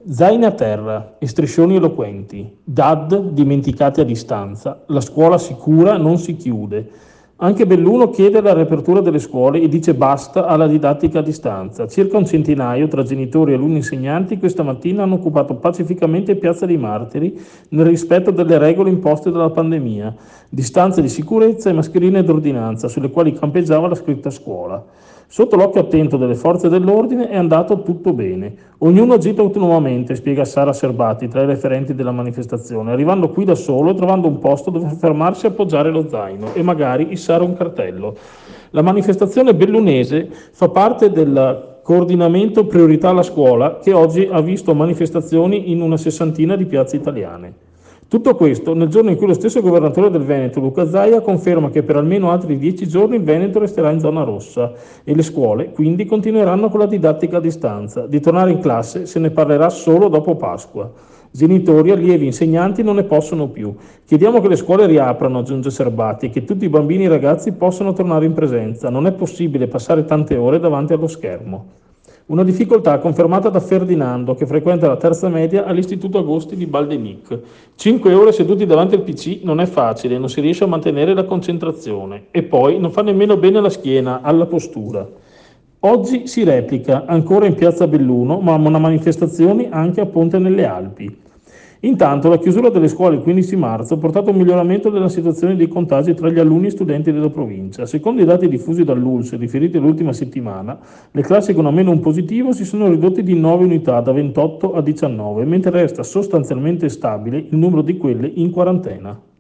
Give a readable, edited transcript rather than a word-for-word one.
Zaini a terra e striscioni eloquenti. DAD dimenticati a distanza. La scuola sicura non si chiude. Anche Belluno chiede la riapertura delle scuole e dice basta alla didattica a distanza. Circa un centinaio tra genitori, alunni e insegnanti questa mattina hanno occupato pacificamente Piazza dei Martiri nel rispetto delle regole imposte dalla pandemia, distanze di sicurezza e mascherine d'ordinanza sulle quali campeggiava la scritta scuola. Sotto l'occhio attento delle forze dell'ordine è andato tutto bene. Ognuno ha agito autonomamente, spiega Sara Serbati, tra i referenti della manifestazione, arrivando qui da solo e trovando un posto dove fermarsi e appoggiare lo zaino e magari issare un cartello. La manifestazione bellunese fa parte del coordinamento Priorità alla scuola che oggi ha visto manifestazioni in una sessantina di piazze italiane. Tutto questo nel giorno in cui lo stesso governatore del Veneto, Luca Zaia, conferma che per almeno altri 10 giorni il Veneto resterà in zona rossa e le scuole quindi continueranno con la didattica a distanza. Di tornare in classe se ne parlerà solo dopo Pasqua. Genitori, allievi, insegnanti non ne possono più. Chiediamo che le scuole riaprano, aggiunge Serbati, e che tutti i bambini e i ragazzi possano tornare in presenza. Non è possibile passare tante ore davanti allo schermo. Una difficoltà confermata da Ferdinando, che frequenta la terza media all'Istituto Agosti di Baldenic. 5 ore seduti davanti al PC non è facile, non si riesce a mantenere la concentrazione e poi non fa nemmeno bene alla schiena, alla postura. Oggi si replica ancora in piazza Belluno, ma una manifestazione anche a Ponte nelle Alpi. Intanto la chiusura delle scuole il 15 marzo ha portato a un miglioramento della situazione dei contagi tra gli alunni e studenti della provincia. Secondo i dati diffusi dall'ULSS riferiti all'ultima settimana, le classi con almeno un positivo si sono ridotte di 9 unità, da 28 a 19, mentre resta sostanzialmente stabile il numero di quelle in quarantena.